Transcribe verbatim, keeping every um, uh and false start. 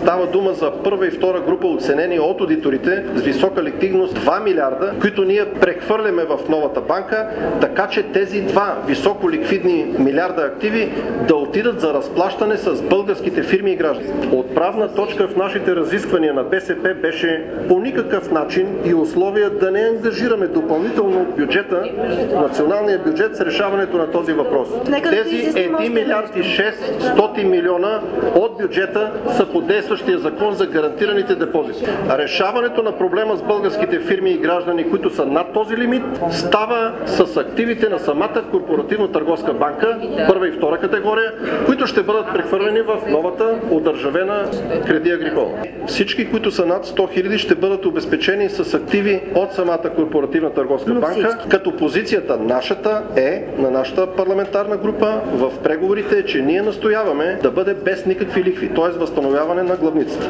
Става дума за първа и втора група оценени от аудиторите с висока ликвидност два милиарда, които ние прехвърляме в новата банка, така че тези два високо ликвидни милиарда активи да отидат за разплащане с българските фирми и граждани. Отправна точка в нашите разисквания на БСП беше по никакъв начин и условия да не ангажираме допълнително бюджета, националния бюджет с решаването на този въпрос. Тези един милиард и шестстотин милиона от бюджета са по действащия закон за гарантираните депозити. Решаването на проблема с българските фирми и граждани, които са над този лимит, става с активите на самата корпоративно-търговска банка, първа и втора категория, които ще бъдат прехвърлени в новата одържавена Crédit Agricole. Всички, които са над сто хиляди, ще бъдат обезпечени с активи от самата корпоративна търговска банка, като позицията нашата е, на нашата парламентарна група в преговорите, че ние настояваме да бъде без никакви лихви, т.е. възстановяване на главницата.